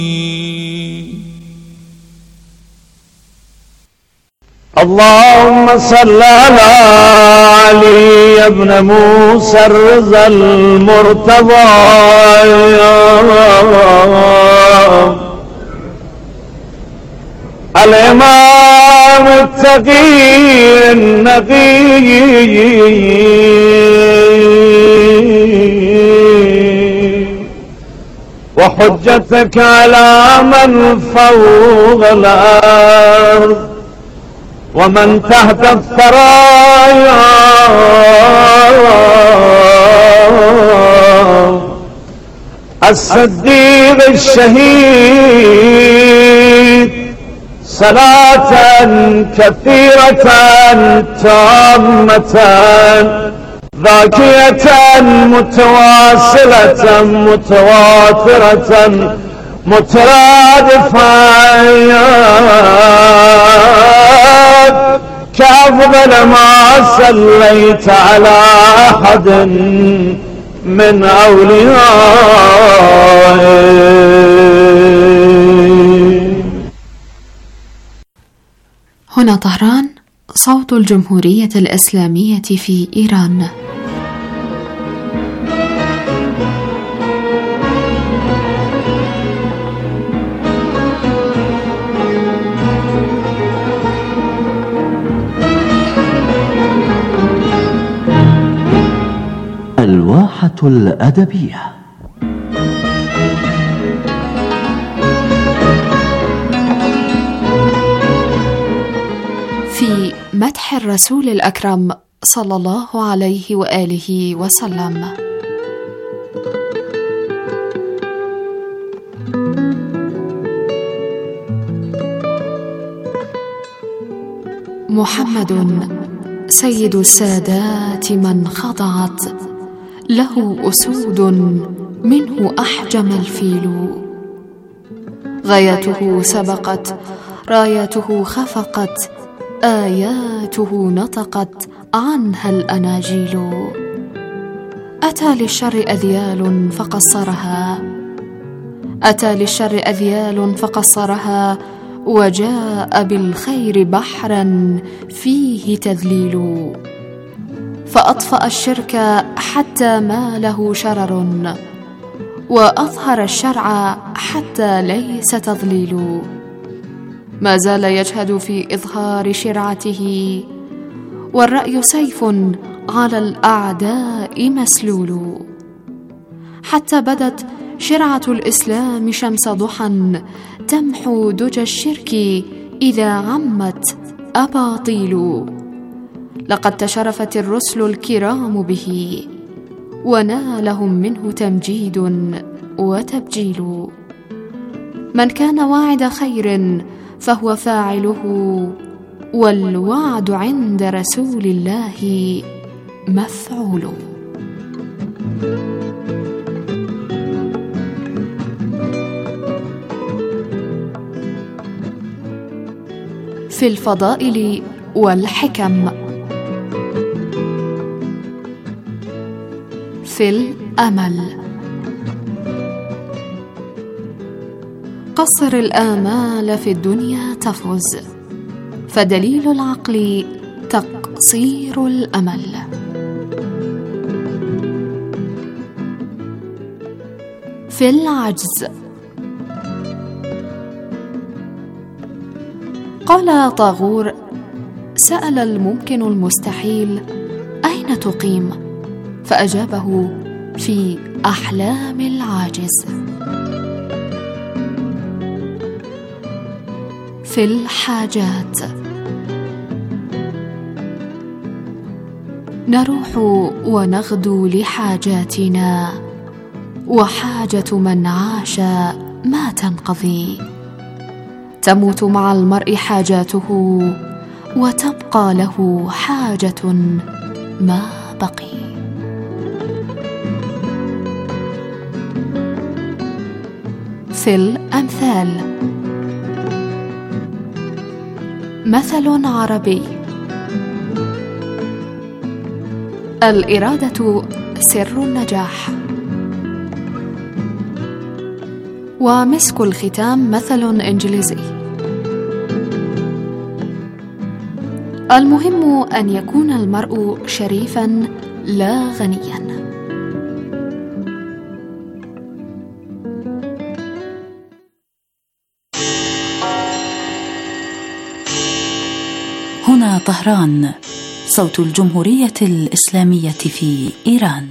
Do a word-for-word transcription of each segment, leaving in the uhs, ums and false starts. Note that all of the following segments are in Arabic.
اللهم صل على علي بن موسى الرضا المرتضى الإمام التقي النقي وحجتك على من فوق الأرض ومن تحت الثرايا الصديق الشهيد صلاة كثيرة تامة ذاكية متواصلة متواترة مترادفة كأفضل ما صليت على أحد من أوليائه. هنا طهران، صوت الجمهورية الإسلامية في إيران. الواحة الأدبية. في مدح الرسول الأكرم صلى الله عليه وآله وسلم. محمد سيد السادات من خضعت له أسود منه أحجم الفيل، غايته سبقت رايته خفقت آياته نطقت عنها الأناجيل. أتى للشر أذيال فقصرها أتى للشر أذيال فقصرها وجاء بالخير بحرا فيه تذليل، فأطفأ الشرك حتى ما له شرر وأظهر الشرع حتى ليس تضليل. ما زال يجهد في إظهار شرعته والرأي سيف على الأعداء مسلول، حتى بدت شرعة الإسلام شمس ضحى تمحو دجى الشرك إذا عمت أباطيل. لقد تشرفت الرسل الكرام به ونالهم منه تمجيد وتبجيل. من كان واعد خير فهو فاعله، والوعد عند رسول الله مفعول. في الفضائل والحكم. في الأمل. قصر الآمال في الدنيا تفز، فدليل العقل تقصير الأمل. في العجز. قال طاغور: سأل الممكن المستحيل أين تقيم؟ فأجابه: في أحلام العاجز. في الحاجات. نروح ونغدو لحاجاتنا، وحاجة من عاش ما تنقضي. تموت مع المرء حاجاته، وتبقى له حاجة ما بقي. في الأمثال. مثل عربي: الإرادة سر النجاح، ومسك الختام مثل إنجليزي. المهم أن يكون المرء شريفا لا غنيا. هنا طهران، صوت الجمهورية الإسلامية في إيران.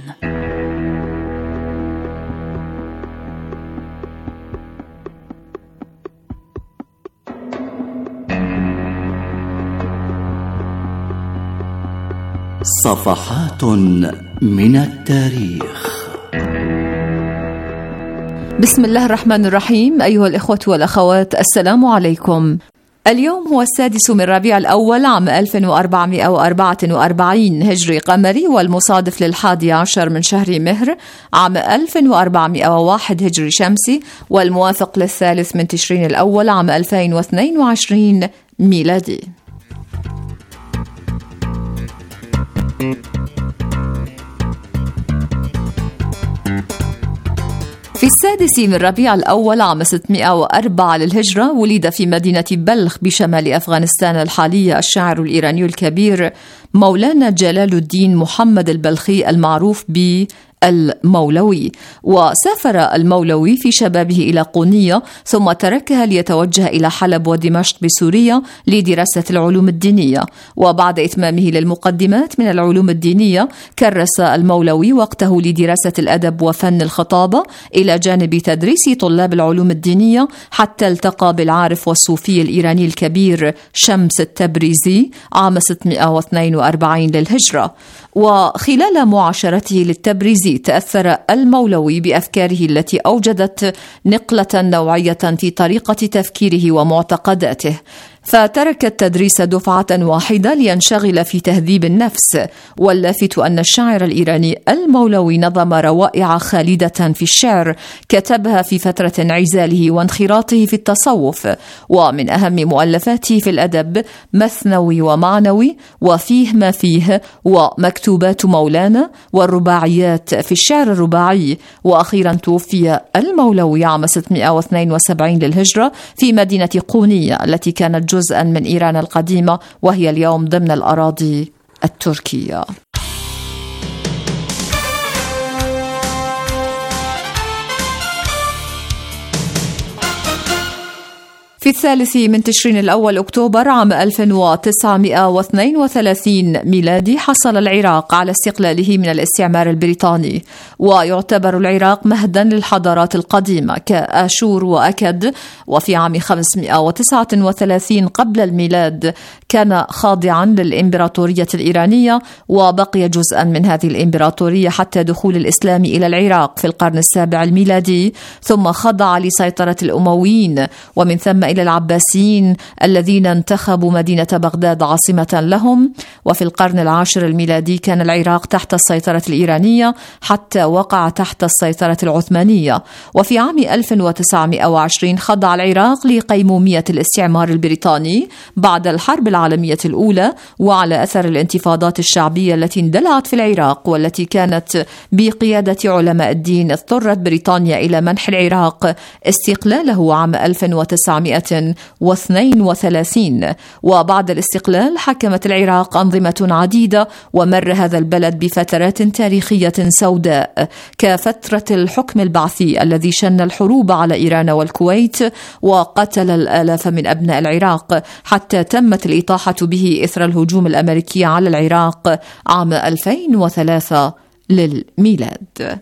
صفحات من التاريخ. بسم الله الرحمن الرحيم. أيها الإخوة والأخوات، السلام عليكم. اليوم هو السادس من ربيع الأول عام ألف وأربعمائة وأربعة وأربعين هجري قمري، والمصادف للحادي عشر من شهر مهر عام ألف وأربعمائة وواحد هجري شمسي، والموافق للثالث من تشرين الأول عام ألفين واثنين وعشرين ميلادي. في السادس من ربيع الأول عام ستمائة وأربعة للهجرة ولد في مدينة بلخ بشمال أفغانستان الحالية الشاعر الإيراني الكبير مولانا جلال الدين محمد البلخي المعروف ب المولوي. وسافر المولوي في شبابه إلى قونية، ثم تركها ليتوجه إلى حلب ودمشق بسوريا لدراسة العلوم الدينية. وبعد إتمامه للمقدمات من العلوم الدينية كرس المولوي وقته لدراسة الأدب وفن الخطابة إلى جانب تدريس طلاب العلوم الدينية، حتى التقى بالعارف والصوفي الإيراني الكبير شمس التبريزي عام ستمائة واثنين وأربعين للهجرة. وخلال معاشرته للتبريزي تأثر المولوي بأفكاره التي أوجدت نقلة نوعية في طريقة تفكيره ومعتقداته، فترك التدريس دفعة واحدة لينشغل في تهذيب النفس. واللافت أن الشاعر الإيراني المولوي نظم روائع خالدة في الشعر كتبها في فترة انعزاله وانخراطه في التصوف. ومن أهم مؤلفاته في الأدب مثنوي ومعنوي وفيه ما فيه ومكتوبات مولانا، والرباعيات في الشعر الرباعي. وأخيرا توفي المولوي عام ستمائة واثنين وسبعين للهجرة في مدينة قونية التي كانت جزءا من إيران القديمة، وهي اليوم ضمن الأراضي التركية. في الثالث من تشرين الأول أكتوبر عام ألف وتسعمائة واثنين وثلاثين ميلادي حصل العراق على استقلاله من الاستعمار البريطاني. ويعتبر العراق مهدا للحضارات القديمة كآشور وأكد. وفي عام خمسمائة وتسعة وثلاثين قبل الميلاد كان خاضعا للإمبراطورية الإيرانية، وبقي جزءا من هذه الإمبراطورية حتى دخول الإسلام إلى العراق في القرن السابع الميلادي، ثم خضع لسيطرة الأمويين، ومن ثم إلى العباسيين الذين انتخبوا مدينة بغداد عاصمة لهم. وفي القرن العاشر الميلادي كان العراق تحت السيطرة الإيرانية حتى وقع تحت السيطرة العثمانية. وفي عام ألف وتسعمائة وعشرين خضع العراق لقيمومية الاستعمار البريطاني بعد الحرب العالمية الأولى، وعلى أثر الانتفاضات الشعبية التي اندلعت في العراق والتي كانت بقيادة علماء الدين، اضطرت بريطانيا إلى منح العراق استقلاله عام ألف وتسعمائة واثنين وثلاثين. وبعد الاستقلال حكمت العراق أنظمة عديدة، ومر هذا البلد بفترات تاريخية سوداء كفترة الحكم البعثي الذي شن الحروب على إيران والكويت وقتل الآلاف من أبناء العراق، حتى تمت الإطاحة به إثر الهجوم الأمريكي على العراق عام ألفين وثلاثة للميلاد.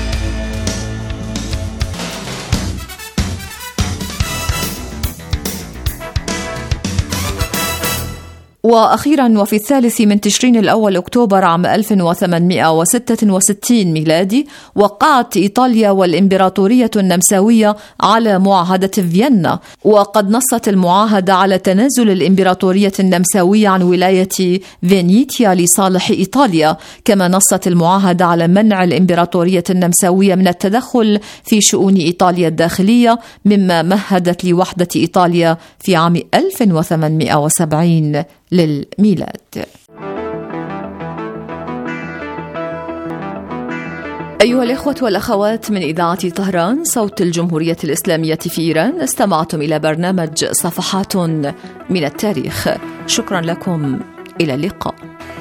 وأخيرا وفي الثالث من تشرين الأول أكتوبر عام ألف وثمانمائة وستة وستين ميلادي وقعت إيطاليا والإمبراطورية النمساوية على معاهدة فيينا. وقد نصت المعاهدة على تنازل الإمبراطورية النمساوية عن ولاية فينيتيا لصالح إيطاليا، كما نصت المعاهدة على منع الإمبراطورية النمساوية من التدخل في شؤون إيطاليا الداخلية، مما مهدت لوحدة إيطاليا في عام ألف وثمانمائة وسبعين للميلاد. أيها الإخوة والأخوات من إذاعة طهران صوت الجمهورية الإسلامية في إيران، استمعتم إلى برنامج صفحات من التاريخ. شكرا لكم، إلى اللقاء.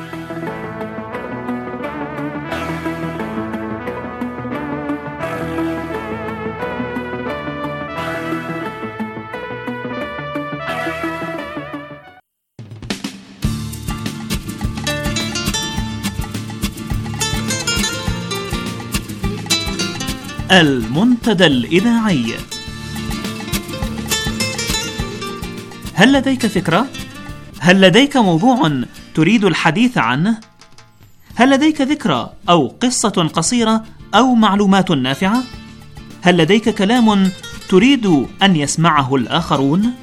المنتدى الإذاعي. هل لديك فكرة؟ هل لديك موضوع تريد الحديث عنه؟ هل لديك ذكرى أو قصة قصيرة أو معلومات نافعة؟ هل لديك كلام تريد أن يسمعه الآخرون؟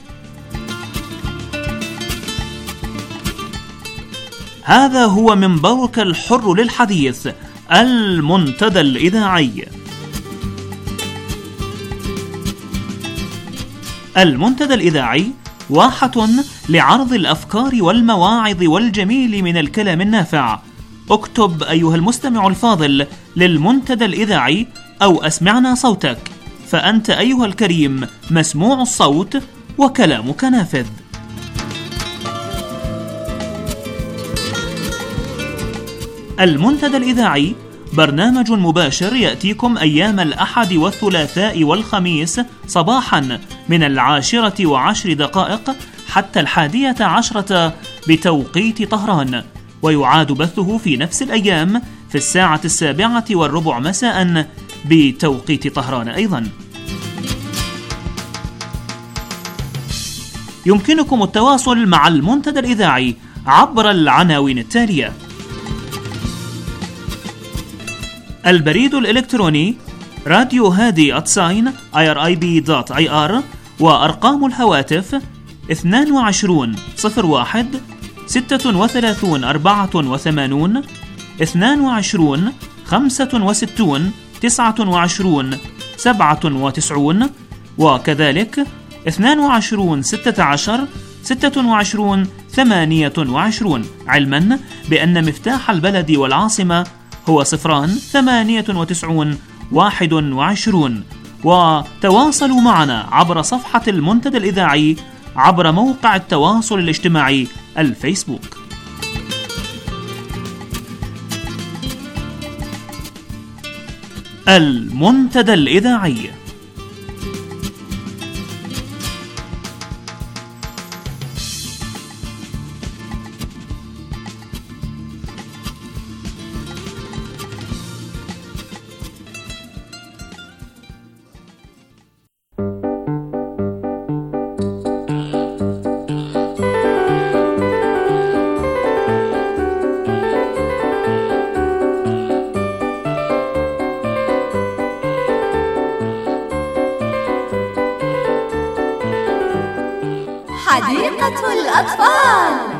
هذا هو منبرك الحر للحديث، المنتدى الإذاعي. المنتدى الإذاعي واحة لعرض الأفكار والمواعظ والجميل من الكلام النافع. اكتب أيها المستمع الفاضل للمنتدى الإذاعي أو أسمعنا صوتك، فأنت أيها الكريم مسموع الصوت وكلامك نافذ. المنتدى الإذاعي برنامج مباشر يأتيكم أيام الأحد والثلاثاء والخميس صباحا من العاشرة وعشر دقائق حتى الحادية عشرة بتوقيت طهران، ويعاد بثه في نفس الأيام في الساعة السابعة والربع مساء بتوقيت طهران أيضا. يمكنكم التواصل مع المنتدى الإذاعي عبر العناوين التالية: البريد الإلكتروني راديو هادي أتساين آي آر آي بي دوت آي آر، وأرقام الهواتف اثنان وعشرون صفر واحد ستة وثلاثون أربعة وثمانون اثنان وعشرون خمسة وستون تسعة وعشرون سبعة وتسعون، وكذلك اثنان وعشرون ستة عشر ستة وعشرون ثمانية وعشرون، علما بأن مفتاح البلد والعاصمة هو صفران ثمانية وتسعون واحد وعشرون. وتواصلوا معنا عبر صفحة المنتدى الإذاعي عبر موقع التواصل الاجتماعي الفيسبوك. المنتدى الإذاعي. حديقة الأطفال.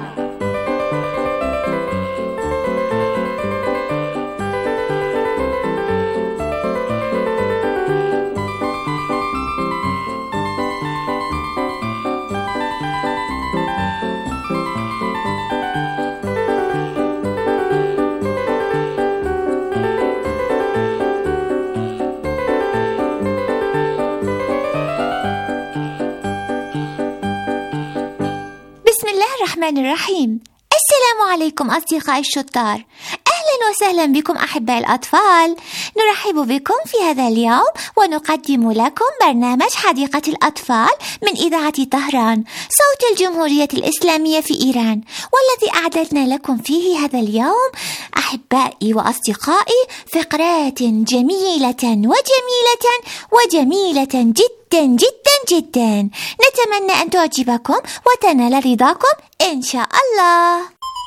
الرحمن الرحيم. السلام عليكم أصدقائي الشطار، أهلا وسهلا بكم أحباء الأطفال. نرحب بكم في هذا اليوم ونقدم لكم برنامج حديقة الأطفال من إذاعة طهران صوت الجمهورية الإسلامية في إيران، والذي أعددنا لكم فيه هذا اليوم أحبائي وأصدقائي فقرات جميلة وجميلة وجميلة جدا جدا جدا. نتمنى أن تعجبكم وتنال رضاكم إن شاء الله.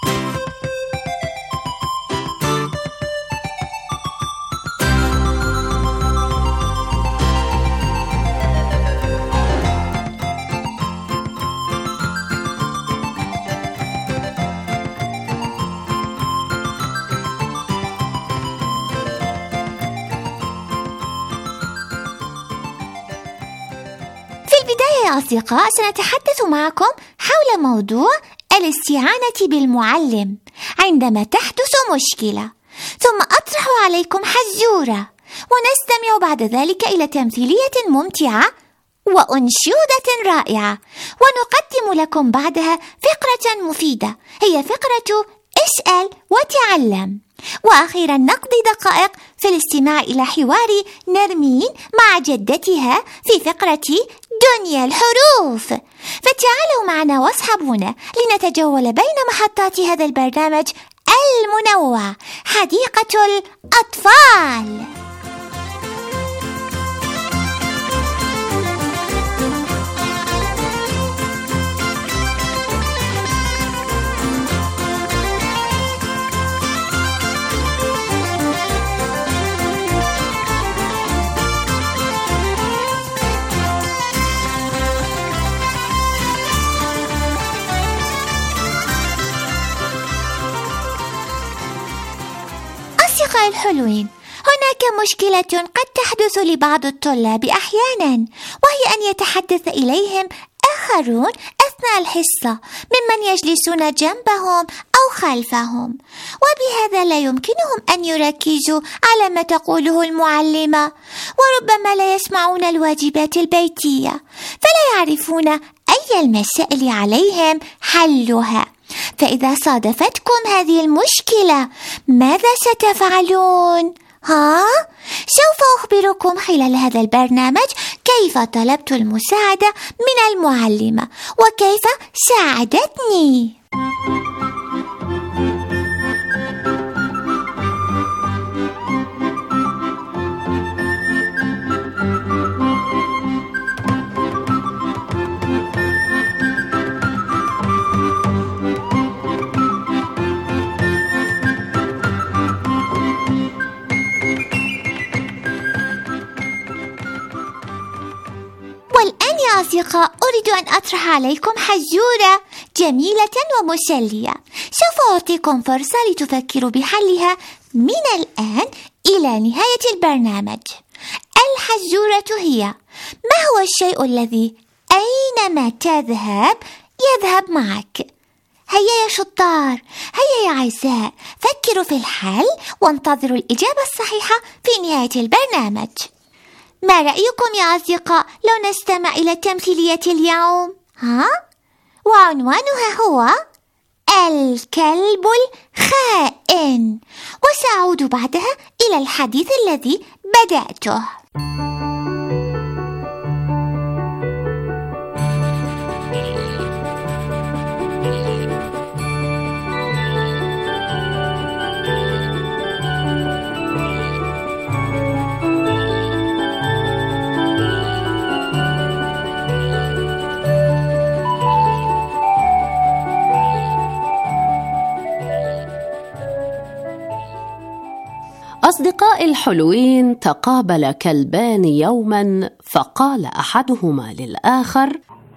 يا أصدقاء، سنتحدث معكم حول موضوع الاستعانة بالمعلم عندما تحدث مشكلة. ثم أطرح عليكم حزورة، ونستمع بعد ذلك إلى تمثيلية ممتعة وأنشودة رائعة، ونقدم لكم بعدها فقرة مفيدة هي فقرة اسأل وتعلم، وأخيرا نقضي دقائق في الاستماع إلى حوار نرمين مع جدتها في فقرة دنيا الحروف. فتعالوا معنا واصحبونا لنتجول بين محطات هذا البرنامج المنوع حديقة الأطفال. أصدقائي الحلوين، هناك مشكلة قد تحدث لبعض الطلاب أحيانا، وهي أن يتحدث إليهم آخرون أثناء الحصة ممن يجلسون جنبهم أو خلفهم، وبهذا لا يمكنهم أن يركزوا على ما تقوله المعلمة، وربما لا يسمعون الواجبات البيتية، فلا يعرفون أي المسائل عليهم حلها. فإذا صادفتكم هذه المشكلة ماذا ستفعلون؟ ها؟ سوف أخبركم خلال هذا البرنامج كيف طلبت المساعدة من المعلمة وكيف ساعدتني. والآن يا أصدقاء أريد أن أطرح عليكم حزورة جميلة ومسلية، سوف أعطيكم فرصة لتفكروا بحلها من الآن إلى نهاية البرنامج. الحزورة هي: ما هو الشيء الذي أينما تذهب يذهب معك؟ هيا يا شطار، هيا يا عزاء، فكروا في الحل وانتظروا الإجابة الصحيحة في نهاية البرنامج. ما رأيكم يا أصدقاء لو نستمع إلى تمثيلية اليوم؟ ها؟ وعنوانها هو الكلب الخائن، وسأعود بعدها إلى الحديث الذي بدأته. أصدقائي الحلوين، تقابل كلبان يوما، فقال أحدهما للآخر: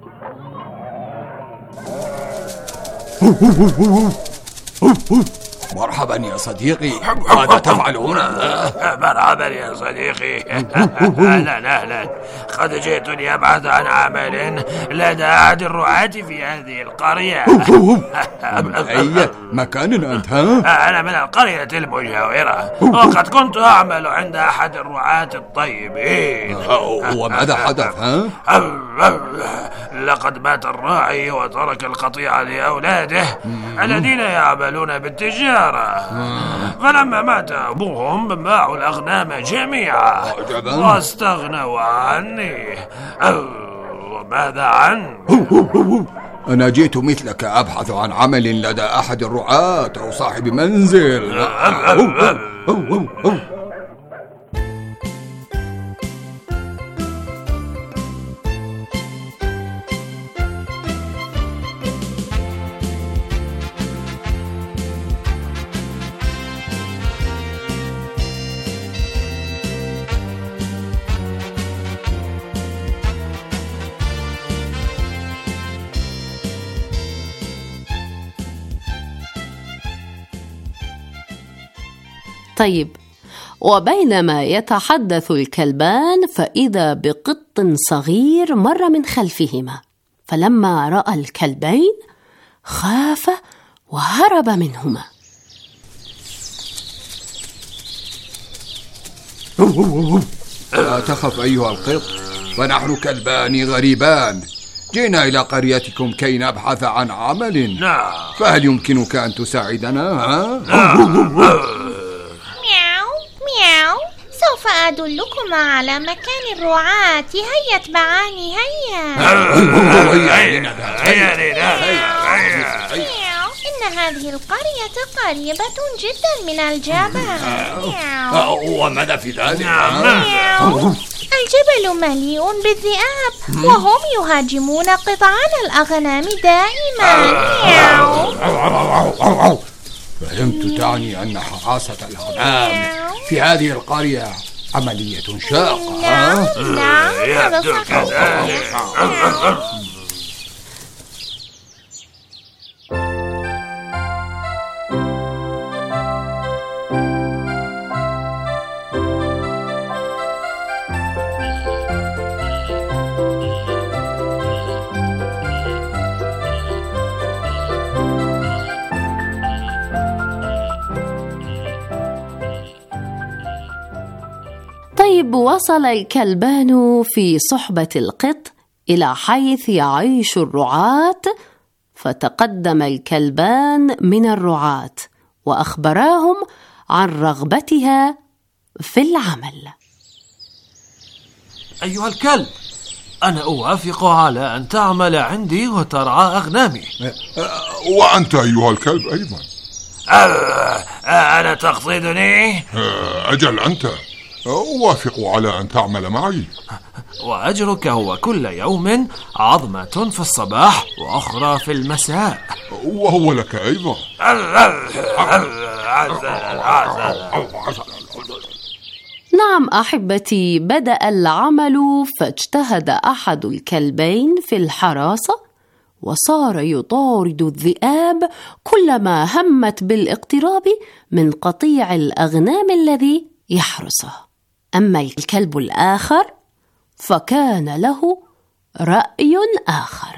مرحبا يا صديقي، ماذا تفعلون؟ مرحبا يا صديقي، أهلا أهلا، قد جئتني أبحث عن عمل لدى أحد الرعاة في هذه القرية. أي مكان أنت؟ أنا من القرية المجاورة، وقد كنت أعمل عند أحد الرعاة الطيبين. وماذا حدث؟ لقد مات الراعي وترك القطيع لأولاده الذين يعملون بالتجارة، فلما مات أبوهم باعوا الأغنام جميعا واستغنوا عني. وماذا عنك؟ أنا جئت مثلك أبحث عن عمل لدى أحد الرعاة أو صاحب منزل. طيب، وبينما يتحدث الكلبان فإذا بقط صغير مر من خلفهما، فلما رأى الكلبين خاف وهرب منهما. لا تخف أيها القط، فنحن كلبان غريبان جئنا إلى قريتكم كي نبحث عن عمل. نعم. فهل يمكنك أن تساعدنا؟ ها؟ مياو مياو، سوف أدلكم على مكان الرعاة، هيا اتبعاني هيا. هيا هيا هيا. إن هذه القرية قريبة جدا من الجبل. وماذا في ذلك؟ الجبل مليء بالذئاب وهم يهاجمون قطعان الأغنام دائما. فهمت، تعني أن حراسة الأغنام في هذه القرية عملية شاقة. نعم نعم، هذا صحيح. طيب، وصل الكلبان في صحبة القط إلى حيث يعيش الرعاة، فتقدم الكلبان من الرعاة وأخبراهم عن رغبتها في العمل. أيها الكلب، أنا أوافق على أن تعمل عندي وترعى أغنامي. وأنت أيها الكلب أيضا. أنا تقصدني؟ أجل، أنت. أوافق على أن تعمل معي. وأجرك هو كل يوم عظمة في الصباح وأخرى في المساء. وهو لك أيضا. نعم أحبتي، بدأ العمل، فاجتهد أحد الكلبين في الحراسة وصار يطارد الذئاب كلما همت بالاقتراب من قطيع الأغنام الذي يحرسه. أما الكلب الآخر فكان له رأي آخر.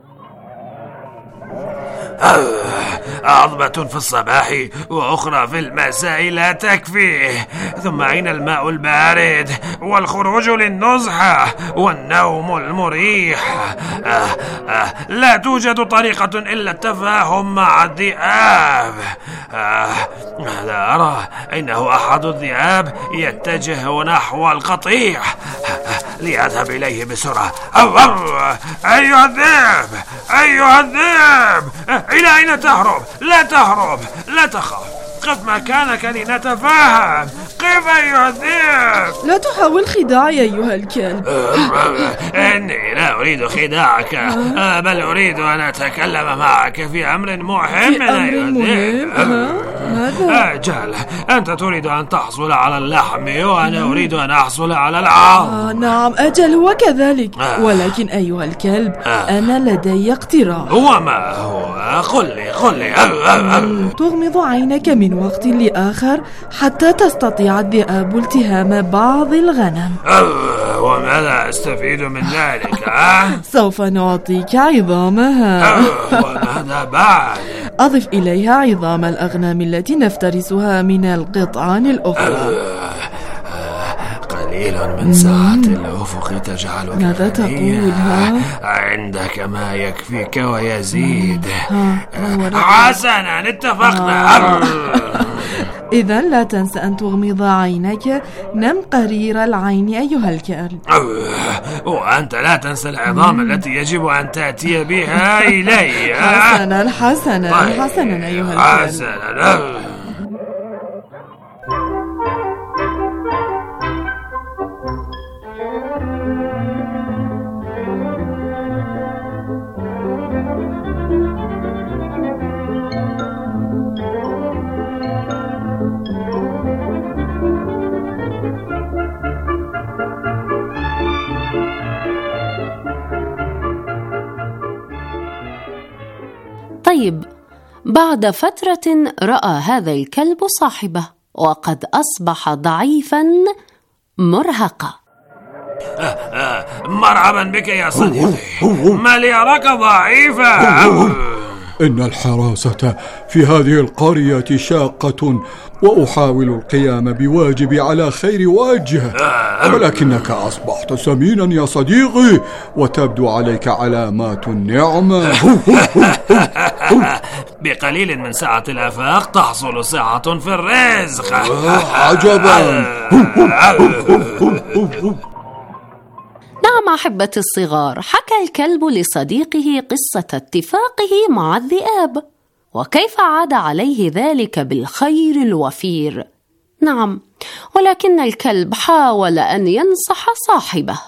عظمة في الصباح وأخرى في المساء لا تكفي، ثم أين الماء البارد والخروج للنزهة والنوم المريح؟ آه آه لا توجد طريقة إلا التفاهم مع الذئاب. آه لا أرى، إنه أحد الذئاب يتجه نحو القطيع، لأذهب إليه بسرعة. أيها الذئب، أيها الذئب، إلى أين تهرب؟ لا تهرب، لا تخاف، قف مكانك لنتفاهم. قف أيها الذئب. لا تحاول خداعي أيها الكلب. إني لا أريد خداعك، بل أريد أن أتكلم معك في أمر مهم. في أمر مهم؟ ماذا؟ أجل، أنت تريد أن تحصل على اللحم وأنا أريد أن أحصل على العظم. آه نعم أجل، هو كذلك. ولكن أيها الكلب، أنا لدي اقتراح. وما هو؟ قل لي قل لي. تغمض عينك من وقت لآخر حتى تستطيع الذئاب التهام بعض الغنم. وماذا أستفيد من ذلك؟ سوف نعطيك عظامها. وماذا بعد؟ أضف إليها عظام الأغنام التي نفترسها من القطعان الأخرى. قليل من ساعة الأفق تجعلك ماذا تقول؟ ها؟ عندك ما يكفيك ويزيد. حسنا، اتفقنا. إذا لا تنسى أن تغمض عينك. نم قرير العين أيها الكلب. وأنت لا تنسى العظام التي يجب أن تأتي بها إلي. حسنا حسنا حسنا أيها الكلب. حسنا. طيب، بعد فترة رأى هذا الكلب صاحبه وقد أصبح ضعيفا مرهقا. مرحبا بك يا صديقي، ما لي أراك ضعيفا؟ إن الحراسة في هذه القرية شاقة، وأحاول القيام بواجبي على خير وجه، ولكنك أصبحت سمينا يا صديقي، وتبدو عليك علامات النعمة. بقليل من سعة الآفاق تحصل سعة في الرزق. عجبا. نعم أحبتي الصغار، حكى الكلب لصديقه قصة اتفاقه مع الذئاب، وكيف عاد عليه ذلك بالخير الوفير. نعم، ولكن الكلب حاول أن ينصح صاحبه.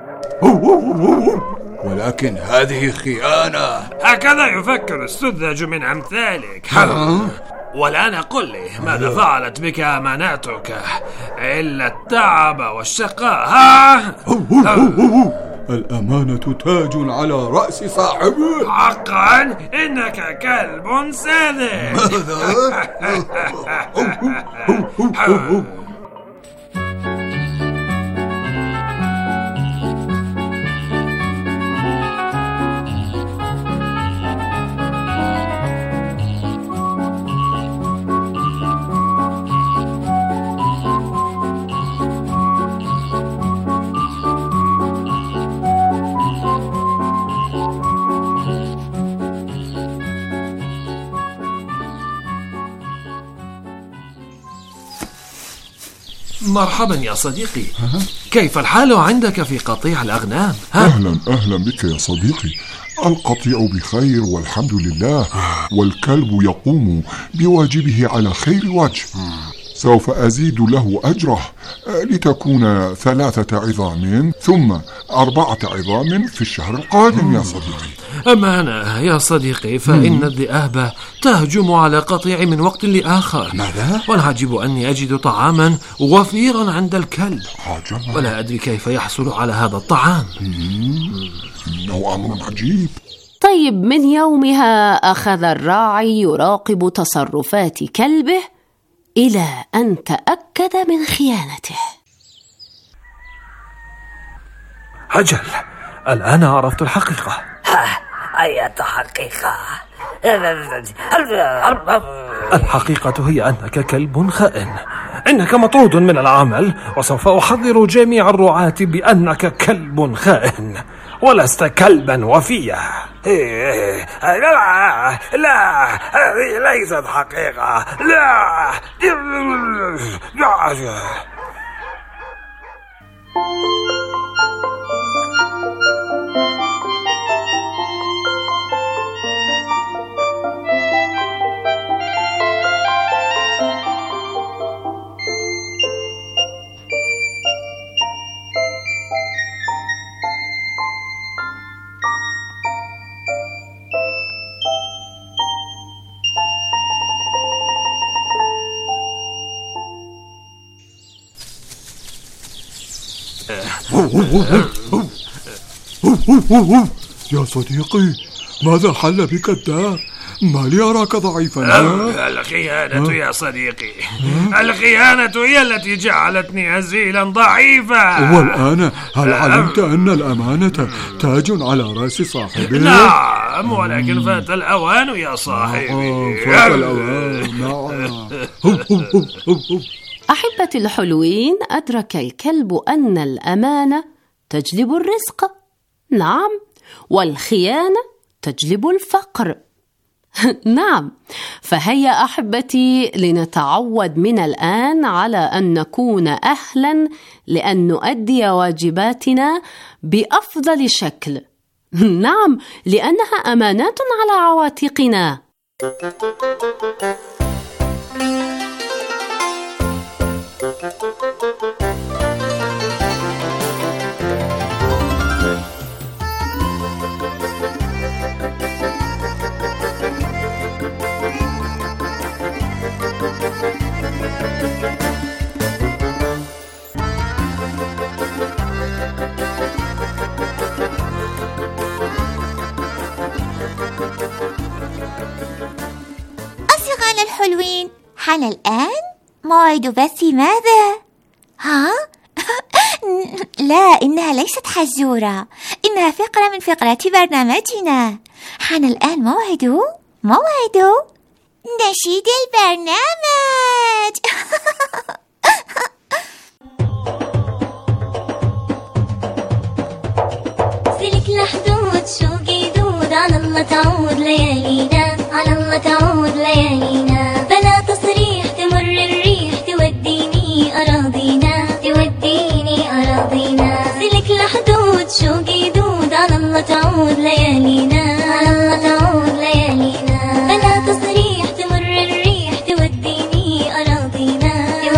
ولكن هذه خيانة. هكذا يفكر السذج من أمثالك. والآن قل لي، ماذا فعلت بك أماناتك؟ إلا التعب والشقاء. ها؟ الأمانة تاج على رأس صاحبه. حقا إنك كلب ساذج. مرحبا يا صديقي، كيف الحال عندك في قطيع الأغنام؟ ها؟ أهلا أهلا بك يا صديقي، القطيع بخير والحمد لله، والكلب يقوم بواجبه على خير وجه. سوف أزيد له أجره لتكون ثلاثة عظام ثم أربعة عظام في الشهر القادم يا صديقي. أما أنا يا صديقي فإن الذئاب تهجم على قطيعي من وقت لآخر. ماذا؟ والعجيب أني أجد طعاما وفيرا عند الكلب، عجبا. ولا أدري كيف يحصل على هذا الطعام. إنه أمر عجيب. طيب، من يومها أخذ الراعي يراقب تصرفات كلبه إلى أن تأكد من خيانته. أجل، الآن عرفت الحقيقة. أية حقيقة؟ الحقيقة هي أنك كلب خائن. إنك مطرود من العمل، وسوف أحذر جميع الرعاة بأنك كلب خائن ولست كلبا وفيا. لا لا، هذه ليست حقيقة. لا لا. يا صديقي، ماذا حل بك الداء؟ ما لي أراك ضعيفا. الخيانة يا صديقي، الخيانة هي التي جعلتني هزيلا ضعيفا. والآن هل علمت أن الأمانة تاج على رأس صاحبه؟ نعم، ولكن فات الأوان يا صاحبي. فات الأوان. نعم. أحبتي الحلوين، أدرك الكلب أن الأمانة تجلب الرزق، نعم، والخيانة تجلب الفقر. نعم، فهيا أحبتي لنتعود من الآن على أن نكون أهلا لأن نؤدي واجباتنا بأفضل شكل. نعم، لأنها أمانات على عواتقنا. أصدقائنا الحلوين، حان الآن موعد بث ماذا؟ ها؟ لا، إنها ليست حزورة، إنها فقرة من فقرات برنامجنا. حان الآن موعد موعد نشيد البرنامج. سلك الحدود شوقي دود، على الله تعود ليالينا، على الله تعود ليالينا. بلا تصريح تمر الريح توديني أراضينا، توديني أراضينا. سلك الحدود شوقي دود، على الله تعود ليالينا، على الله تعود ليالينا. بلا تصريح تمر الريح توديني أراضينا،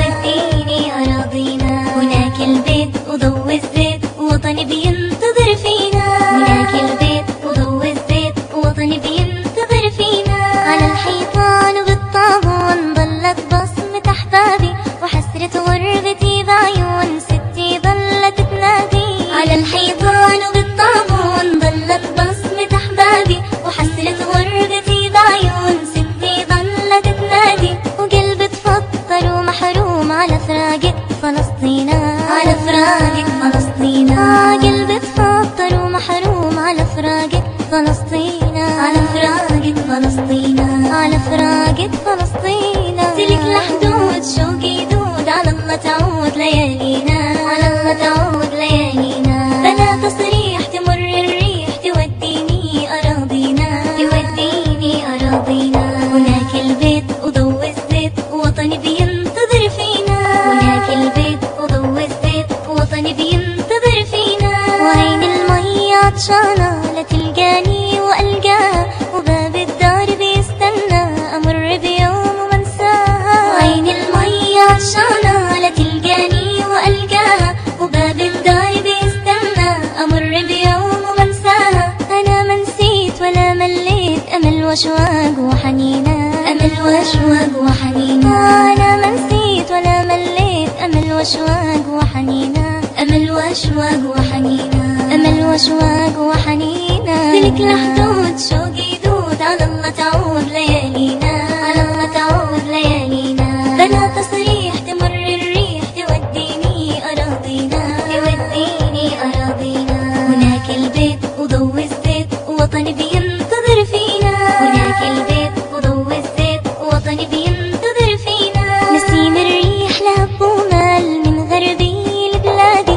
توديني أراضينا. هناك البيت وضوء الزيت وطني بينتظر فينا، هناك البيت وضوء الزيت وطني بينتظر فينا. على الحيطان وبالطاغون ضلت بصمة أحبابي، وحسرة غربتي بعيون ستي ضلت تنادي. على الحيطان وبالطاغون ضلت بصمة أحبابي، وحسرة غربتي بعيون ستي ضلت تنادي. وقلبي تفطر ومحروم على فراقك فلسطينا، على فراقك فلسطينا. قلبي تفطر ومحروم على فراقك فلسطينا، على فراقك فلسطينا، على فراقك فلسطينا. سلك الحدود شوقي دود، على الله تعود ليالينا، على الله تعود ليالينا. بلا تصريح تمر الريح توديني أراضينا، توديني أراضينا. هناك البيت وضوء الزيت وطني بينتظر فينا، هناك البيت وضوء الزيت وطني بينتظر فينا. وعين المية عطشانة لا تلقاني وألقاها، وباب الدار بيستنى أمر بيوم ومنساها. وعين المية عطشانة لا تلقاني وألقاها، وباب الدار بيستنى أمر بيوم ومنساها. أنا ما نسيت ولا مليت، أمل وأشواق وحنينة، أمل وأشواق وحنينة. أنا ما نسيت ولا مليت، أمل وأشواق وحنينة، أمل وأشواق وحنينة، أمل وأشواق وحنينة. سلك الحدود شوقي دود، على الله تعود ليالينا، على الله تعود ليالينا. بلا تصريح تمر الريح توديني أراضينا، توديني أراضينا. هناك البيت وضوء الزيت وطني بينتظر فينا، هناك البيت وضوء الزيت وطني بينتظر فينا. نسيم الريح لهب ومال من غربي لبلادي،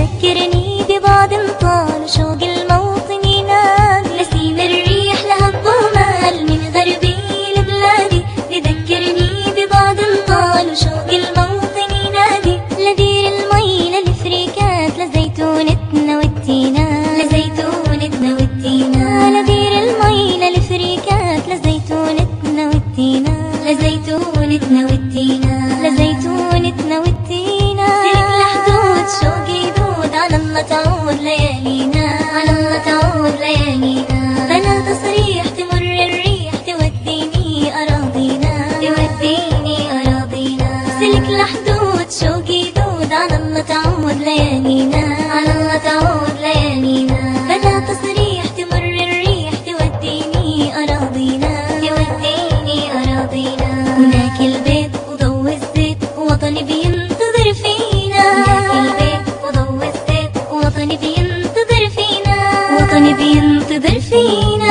بذكرني ببعض طال وشوق الموطن ينادي. نسيم الريح لهب ومال من غربي لبلادي، بذكرني ببعض طال وشوق الموطن ينادي. لدير المي للفريكات لزيتونتنا والتينا، لزيتونتنا والتينا. لدير المي للفريكات لزيتونتنا والتينا، لزيتونتنا والتينا، لزيتونتنا والتينا. سلك الحدود شوقي دود، على الله تعود ليالينا، على الله تعود ليالينا. بلا تصريح تمر الريح توديني أراضينا، توديني أراضينا. سلك الحدود شوقي دود، على الله تعود ليالينا، على الله تعود ليالينا. بلا تصريح تمر الريح توديني أراضينا، توديني أراضينا. هناك البيت وضوء الزيت وطني بينتظر فينا، هناك البيت وضوء الزيت وطني بينتظر فينا، وطني بينتظر فينا.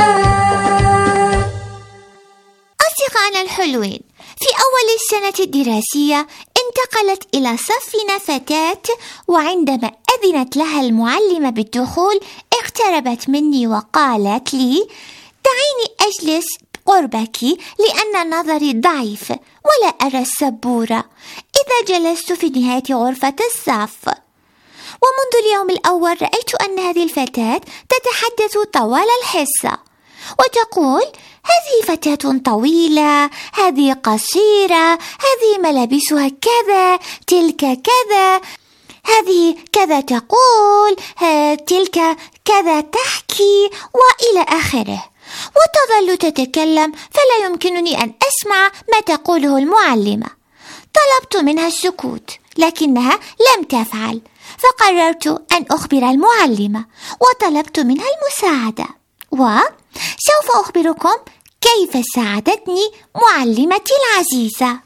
أصدقائنا الحلوين، في أول السنة الدراسية انتقلت إلى صفنا فتاة، وعندما أذنت لها المعلمة بالدخول اقتربت مني وقالت لي: دعيني أجلس قربك لأن نظري ضعيف ولا أرى السبورة إذا جلست في نهاية غرفة الصف. ومنذ اليوم الأول رأيت أن هذه الفتاة تتحدث طوال الحصة وتقول: هذه فتاة طويلة، هذه قصيرة، هذه ملابسها كذا، تلك كذا، هذه كذا تقول، تلك كذا تحكي، وإلى آخره. وتظل تتكلم فلا يمكنني أن أسمع ما تقوله المعلمة. طلبت منها السكوت لكنها لم تفعل، فقررت أن أخبر المعلمة وطلبت منها المساعدة، وسوف أخبركم كيف ساعدتني معلمتي العزيزة.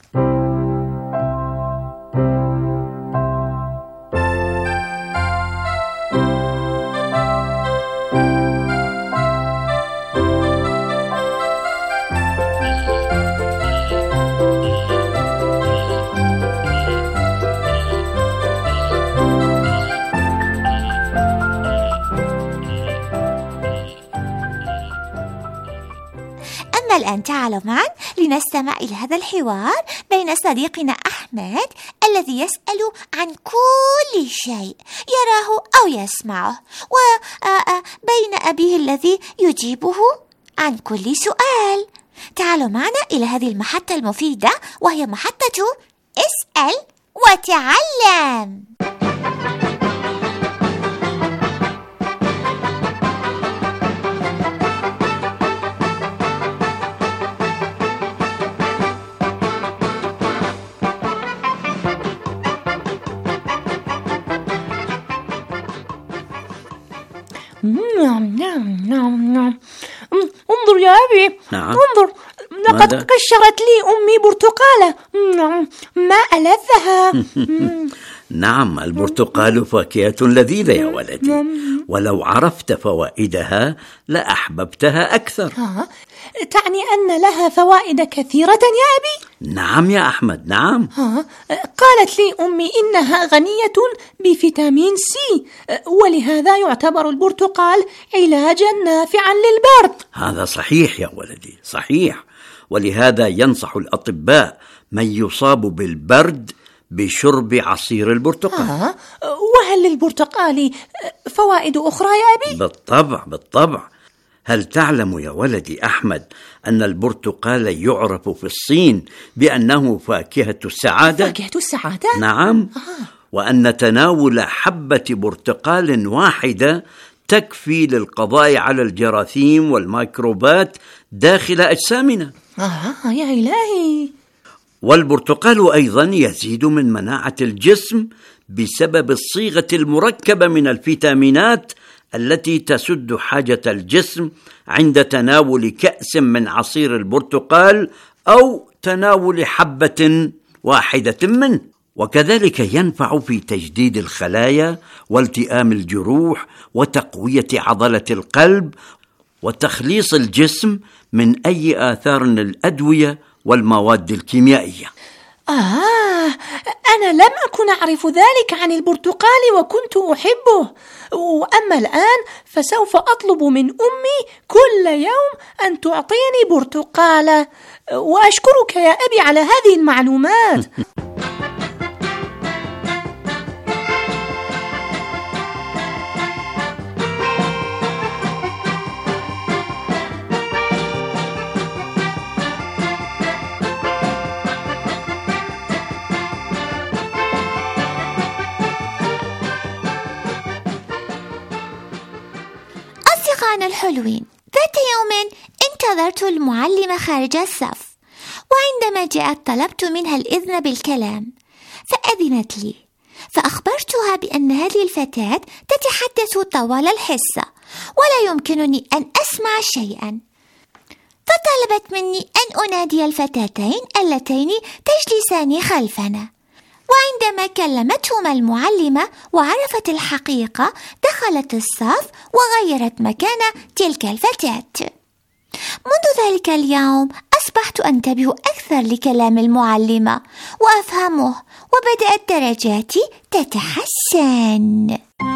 أما الآن تعالوا معا لنستمع إلى هذا الحوار بين صديقنا أحمد الذي يسأل عن كل شيء يراه أو يسمعه، وبين أبيه الذي يجيبه عن كل سؤال. تعالوا معنا إلى هذه المحطة المفيدة وهي محطة اسأل وتعلم. نعم نعم نعم نعم انظر يا أبي. نعم. انظر، لقد قشرت لي أمي برتقالة. نعم، ما ألذها. نعم، البرتقال فاكهة لذيذة يا ولدي، ولو عرفت فوائدها لأحببتها أكثر. ها؟ تعني أن لها فوائد كثيرة يا أبي؟ نعم يا أحمد، نعم. ها؟ قالت لي أمي إنها غنية بفيتامين سي، ولهذا يعتبر البرتقال علاجا نافعا للبرد. هذا صحيح يا ولدي، صحيح، ولهذا ينصح الأطباء من يصاب بالبرد بشرب عصير البرتقال. آه، وهل للبرتقال فوائد أخرى يا أبي؟ بالطبع بالطبع. هل تعلم يا ولدي أحمد أن البرتقال يعرف في الصين بأنه فاكهة السعادة؟ فاكهة السعادة؟ نعم. آه. وأن تناول حبة برتقال واحدة تكفي للقضاء على الجراثيم والميكروبات داخل أجسامنا. آه يا إلهي. والبرتقال أيضا يزيد من مناعة الجسم بسبب الصيغة المركبة من الفيتامينات التي تسد حاجة الجسم عند تناول كأس من عصير البرتقال أو تناول حبة واحدة منه. وكذلك ينفع في تجديد الخلايا والتئام الجروح وتقوية عضلة القلب وتخليص الجسم من أي آثار الأدوية والمواد الكيميائية. آه، أنا لم أكن أعرف ذلك عن البرتقال وكنت أحبه، وأما الآن فسوف أطلب من أمي كل يوم أن تعطيني برتقالة، وأشكرك يا أبي على هذه المعلومات. أصدقائنا الحلوين، ذات يوم انتظرت المعلمة خارج الصف، وعندما جاءت طلبت منها الإذن بالكلام، فأذنت لي، فأخبرتها بأن هذه الفتاة تتحدث طوال الحصة ولا يمكنني أن أسمع شيئا، فطلبت مني أن أنادي الفتاتين اللتين تجلسان خلفنا. وعندما كلمتهما المعلمة وعرفت الحقيقة دخلت الصف وغيرت مكان تلك الفتاة. منذ ذلك اليوم أصبحت أنتبه أكثر لكلام المعلمة وأفهمه، وبدأت درجاتي تتحسن.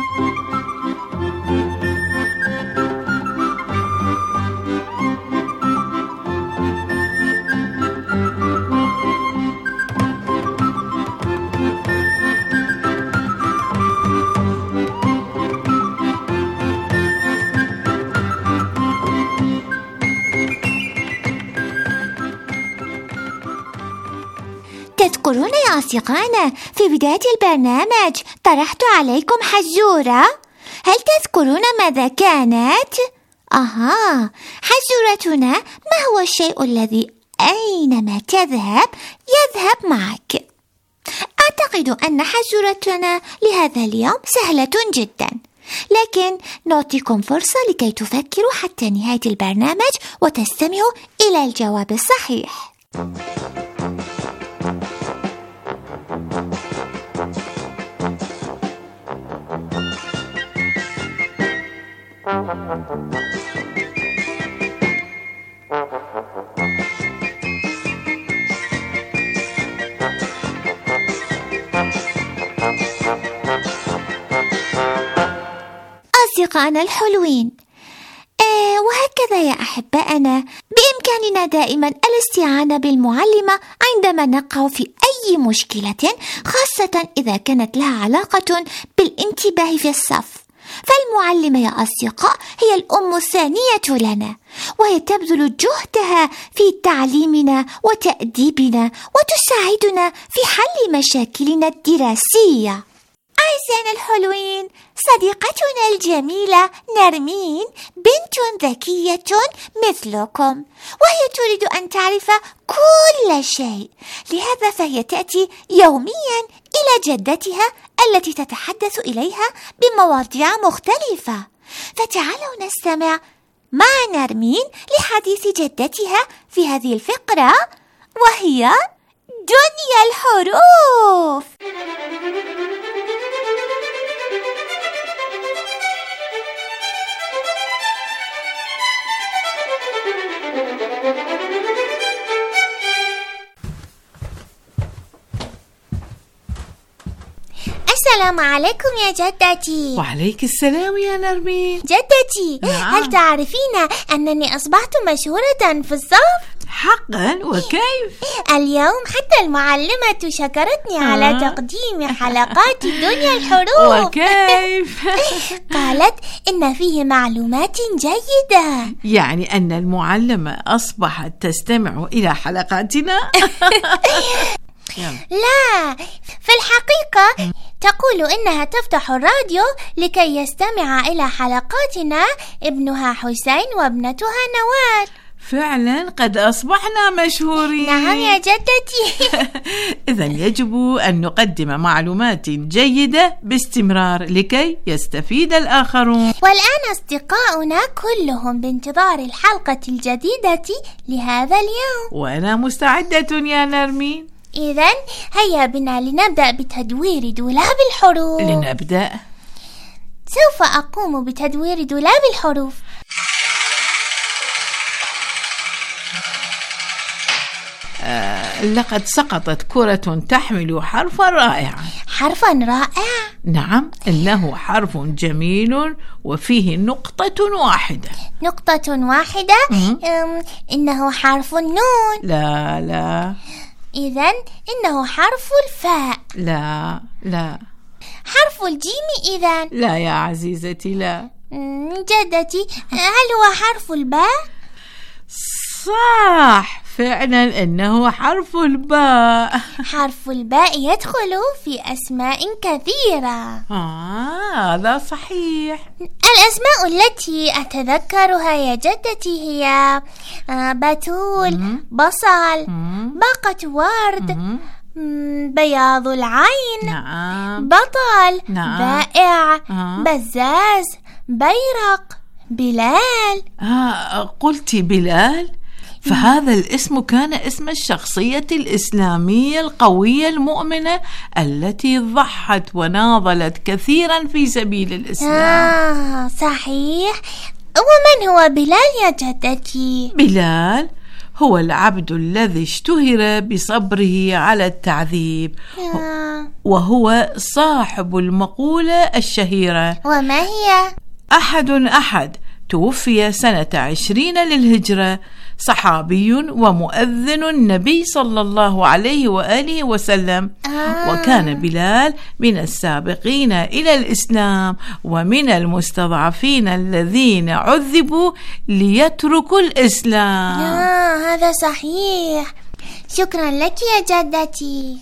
تذكرون يا أصدقائنا في بداية البرنامج طرحت عليكم حزورة؟ هل تذكرون ماذا كانت؟ أها، حزورتنا ما هو الشيء الذي أينما تذهب يذهب معك. أعتقد أن حزورتنا لهذا اليوم سهلة جدا، لكن نعطيكم فرصة لكي تفكروا حتى نهاية البرنامج وتستمعوا إلى الجواب الصحيح. أصدقائنا الحلوين، آه وهكذا هكذا يا أحبائنا بإمكاننا دائما الاستعانة بالمعلمة عندما نقع في أي مشكلة، خاصة إذا كانت لها علاقة بالانتباه في الصف. فالمعلمة يا أصدقاء هي الأم الثانية لنا، وهي تبذل جهدها في تعليمنا وتأديبنا وتساعدنا في حل مشاكلنا الدراسية. أعزائنا الحلوين، صديقتنا الجميلة نرمين بنت ذكية مثلكم، وهي تريد أن تعرف كل شيء، لهذا فهي تأتي يوميا إلى جدتها التي تتحدث إليها بمواضيع مختلفة. فتعالوا نستمع مع نرمين لحديث جدتها في هذه الفقرة، وهي دنيا الحروف. السلام عليكم يا جدتي. وعليك السلام يا نرمين. جدتي، نعم. هل تعرفين أنني أصبحت مشهورة في الصف؟ حقا؟ وكيف؟ اليوم حتى المعلمة شكرتني آه. على تقديم حلقات دنيا الحروف. وكيف؟ قالت إن فيه معلومات جيدة. يعني أن المعلمة أصبحت تستمع إلى حلقاتنا؟ لا، في الحقيقة تقول إنها تفتح الراديو لكي يستمع إلى حلقاتنا ابنها حسين وابنتها نوال. فعلا قد أصبحنا مشهورين. نعم يا جدتي. إذن يجب أن نقدم معلومات جيدة باستمرار لكي يستفيد الآخرون. والآن أصدقاؤنا كلهم بانتظار الحلقة الجديدة لهذا اليوم، وأنا مستعدة يا نرمين. إذن هيا بنا لنبدأ بتدوير دولاب الحروف. لنبدأ. سوف أقوم بتدوير دولاب الحروف. آه، لقد سقطت كرة تحمل حرفا رائعا. حرفا رائع؟ نعم، إنه حرف جميل وفيه نقطة واحدة. نقطة واحدة؟ إنه حرف النون. لا لا. إذن إنه حرف الفاء. لا لا. حرف الجيم إذن. لا يا عزيزتي، لا. جدتي، هل هو حرف الباء؟ صح، فعلا إنه حرف الباء. حرف الباء يدخل في أسماء كثيرة. آه، هذا صحيح. الأسماء التي أتذكرها يا جدتي هي بتول، بصل، باقة ورد، بياض العين، نعم. بطل، نعم. بائع، آه. بزاز، بيرق، بلال. آه، قلت بلال؟ فهذا الاسم كان اسم الشخصية الإسلامية القوية المؤمنة التي ضحت وناضلت كثيرا في سبيل الإسلام. آه صحيح. ومن هو بلال يا جدتي؟ بلال هو العبد الذي اشتهر بصبره على التعذيب، آه. وهو صاحب المقولة الشهيرة: وما هي؟ أحد أحد. توفي سنة عشرين للهجرة، صحابي ومؤذن النبي صلى الله عليه وآله وسلم. آه. وكان بلال من السابقين إلى الإسلام ومن المستضعفين الذين عذبوا ليتركوا الإسلام. آه، هذا صحيح. شكرا لك يا جدتي.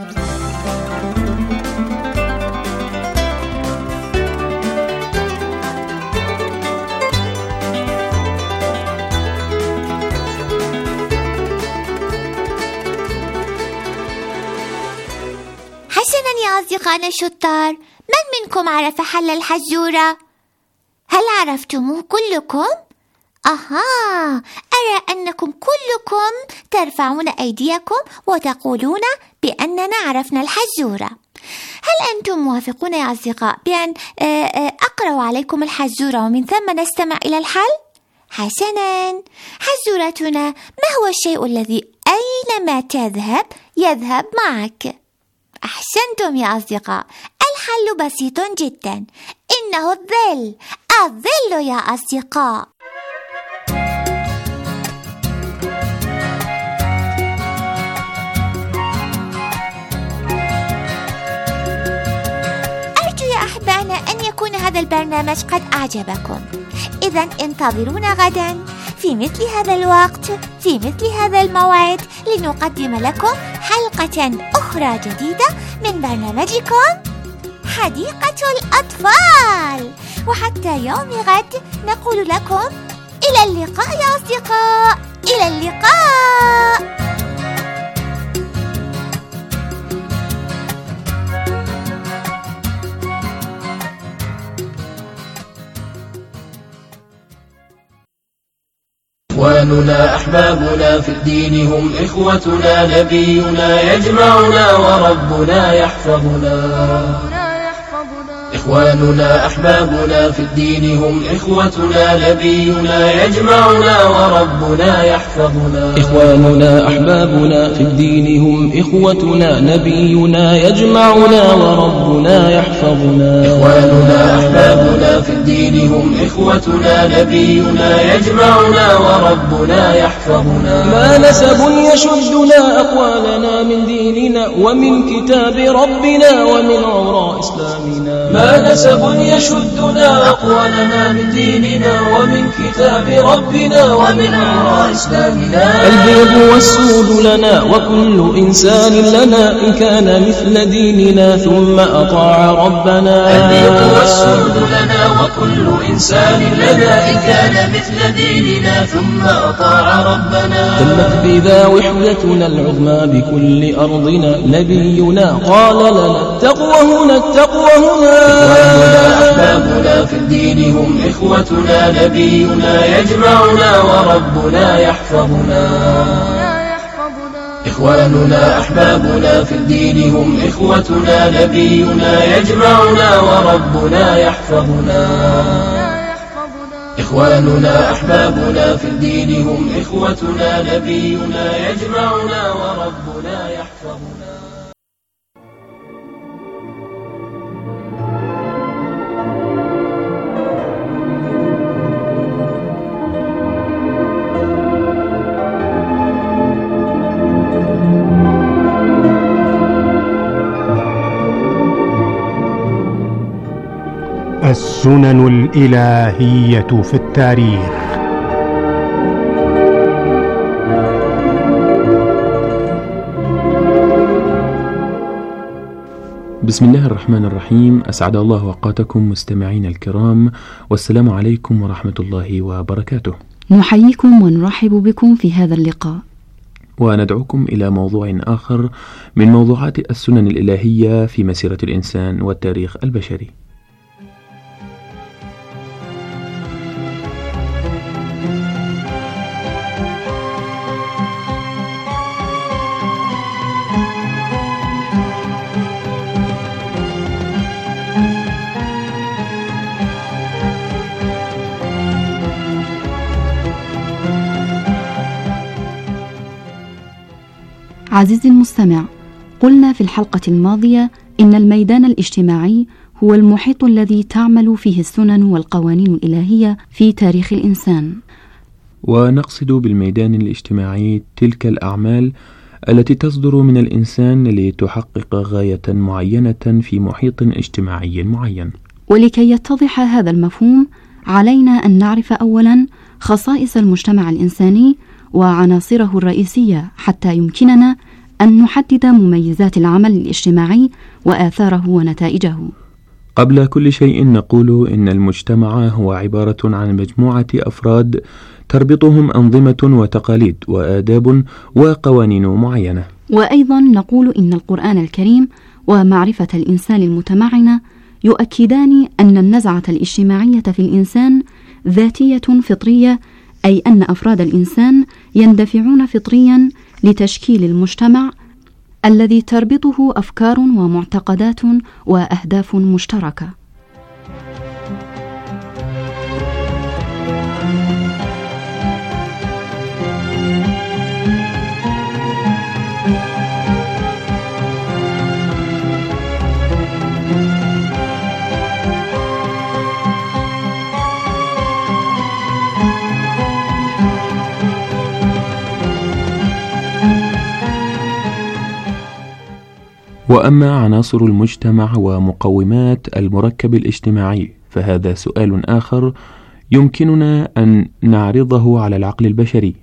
حسنا يا أصدقائنا الشطار، من منكم عرف حل الحزورة؟ هل عرفتموه كلكم؟ أها، أرى أنكم كلكم ترفعون أيديكم وتقولون بأننا عرفنا الحزورة. هل أنتم موافقون يا أصدقاء بأن أقرأ عليكم الحزورة ومن ثم نستمع إلى الحل؟ حسنا، حزورتنا: ما هو الشيء الذي أينما تذهب يذهب معك؟ أحسنتم يا أصدقاء، الحل بسيط جدا، إنه الظل. الظل يا أصدقاء. هذا البرنامج قد أعجبكم. إذا انتظرونا غدا في مثل هذا الوقت في مثل هذا الموعد لنقدم لكم حلقة أخرى جديدة من برنامجكم حديقة الأطفال. وحتى يوم غد نقول لكم إلى اللقاء يا أصدقاء، إلى اللقاء. إخواننا أحبابنا في الدين هم إخوتنا، نبينا يجمعنا وربنا يحفظنا. إخواننا أحبابنا في الدين هم إخوتنا، نبينا يجمعنا وربنا يحفظنا. إخواننا أحبابنا في الدين هم إخوتنا، نبينا يجمعنا وربنا يحفظنا. إخواننا أحبابنا في الدين هم إخوتنا، نبينا يجمعنا وربنا يحفظنا. ما نسب يشدنا أقوالنا من ديننا ومن كتاب ربنا ومن عراء إسلامنا. ما نسب يشدنا أقوالنا من ديننا ومن كتاب ربنا ومن عراء إسلامنا. البيض والسود لنا وكل إنسان لنا إن كان مثل ديننا ثم أطاع ربنا. البيض والسود لنا وكل إنسان لنا إن كان مثل ديننا ثم أطاع ربنا. تمت بذا وحدتنا العظمى بكل أرضنا، نبينا قال لنا التقوى هنا التقوى هنا. إخواننا أحبابنا في الدين هم إخوتنا، نبينا يجمعنا وربنا يحفظنا. إخواننا أحبابنا في الدين هم إخوتنا، نبينا يجمعنا وربنا يحفظنا. إخواننا أحبابنا في الدين هم إخوتنا، نبينا يجمعنا وربنا يحفظنا. السنن الإلهية في التاريخ. بسم الله الرحمن الرحيم. أسعد الله أوقاتكم مستمعين الكرام، والسلام عليكم ورحمة الله وبركاته. نحييكم ونرحب بكم في هذا اللقاء، وندعوكم إلى موضوع آخر من موضوعات السنن الإلهية في مسيرة الإنسان والتاريخ البشري. عزيزي المستمع، قلنا في الحلقة الماضية إن الميدان الاجتماعي هو المحيط الذي تعمل فيه السنن والقوانين الإلهية في تاريخ الإنسان. ونقصد بالميدان الاجتماعي تلك الأعمال التي تصدر من الإنسان لتحقق غاية معينة في محيط اجتماعي معين. ولكي يتضح هذا المفهوم علينا أن نعرف أولا خصائص المجتمع الإنساني وعناصره الرئيسية حتى يمكننا أن نحدد مميزات العمل الاجتماعي وآثاره ونتائجه. قبل كل شيء نقول إن المجتمع هو عبارة عن مجموعة أفراد تربطهم أنظمة وتقاليد وآداب وقوانين معينة. وأيضا نقول إن القرآن الكريم ومعرفة الإنسان المتمعنة يؤكدان أن النزعة الاجتماعية في الإنسان ذاتية فطرية، أي أن أفراد الإنسان يندفعون فطريا لتشكيل المجتمع الذي تربطه أفكار ومعتقدات وأهداف مشتركة. وأما عناصر المجتمع ومقومات المركب الاجتماعي فهذا سؤال آخر يمكننا أن نعرضه على العقل البشري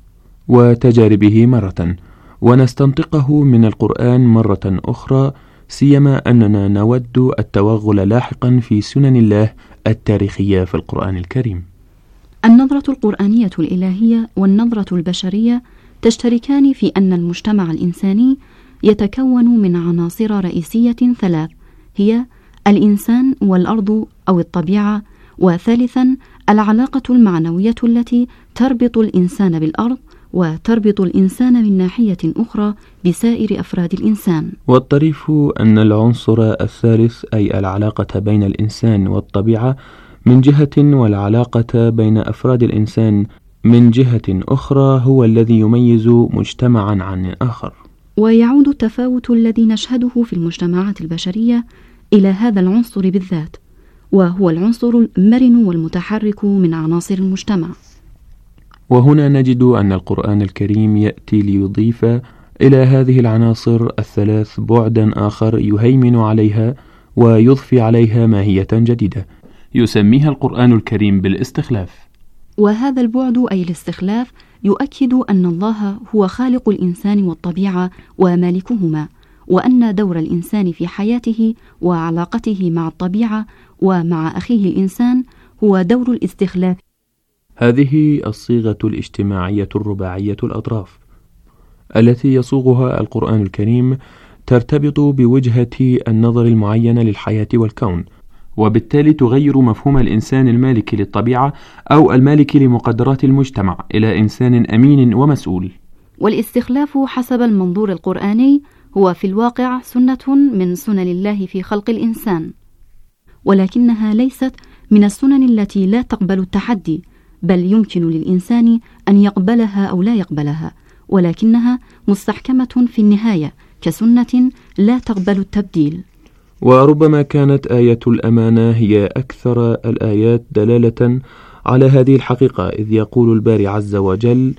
وتجاربه مرة، ونستنطقه من القرآن مرة أخرى، سيما أننا نود التوغل لاحقا في سنن الله التاريخية في القرآن الكريم. النظرة القرآنية الإلهية والنظرة البشرية تشتركان في أن المجتمع الإنساني يتكون من عناصر رئيسية ثلاث، هي الإنسان والأرض أو الطبيعة، وثالثا العلاقة المعنوية التي تربط الإنسان بالأرض وتربط الإنسان من ناحية أخرى بسائر أفراد الإنسان. والطريف أن العنصر الثالث أي العلاقة بين الإنسان والطبيعة من جهة والعلاقة بين أفراد الإنسان من جهة أخرى هو الذي يميز مجتمعا عن آخر. ويعود التفاوت الذي نشهده في المجتمعات البشرية إلى هذا العنصر بالذات، وهو العنصر المرن والمتحرك من عناصر المجتمع. وهنا نجد أن القرآن الكريم يأتي ليضيف إلى هذه العناصر الثلاث بعدا آخر يهيمن عليها ويضفي عليها ماهية جديدة يسميها القرآن الكريم بالاستخلاف. وهذا البعد أي الاستخلاف يؤكد أن الله هو خالق الإنسان والطبيعة ومالكهما، وأن دور الإنسان في حياته وعلاقته مع الطبيعة ومع أخيه الإنسان هو دور الاستخلاف. هذه الصيغة الاجتماعية الرباعية الأطراف التي يصوغها القرآن الكريم ترتبط بوجهة النظر المعينة للحياة والكون، وبالتالي تغير مفهوم الإنسان المالك للطبيعة أو المالك لمقدرات المجتمع إلى إنسان أمين ومسؤول. والاستخلاف حسب المنظور القرآني هو في الواقع سنة من سنن الله في خلق الإنسان، ولكنها ليست من السنن التي لا تقبل التحدي، بل يمكن للإنسان أن يقبلها أو لا يقبلها، ولكنها مستحكمة في النهاية كسنة لا تقبل التبديل. وربما كانت آية الأمانة هي أكثر الآيات دلالة على هذه الحقيقة، إذ يقول الباري عز وجل: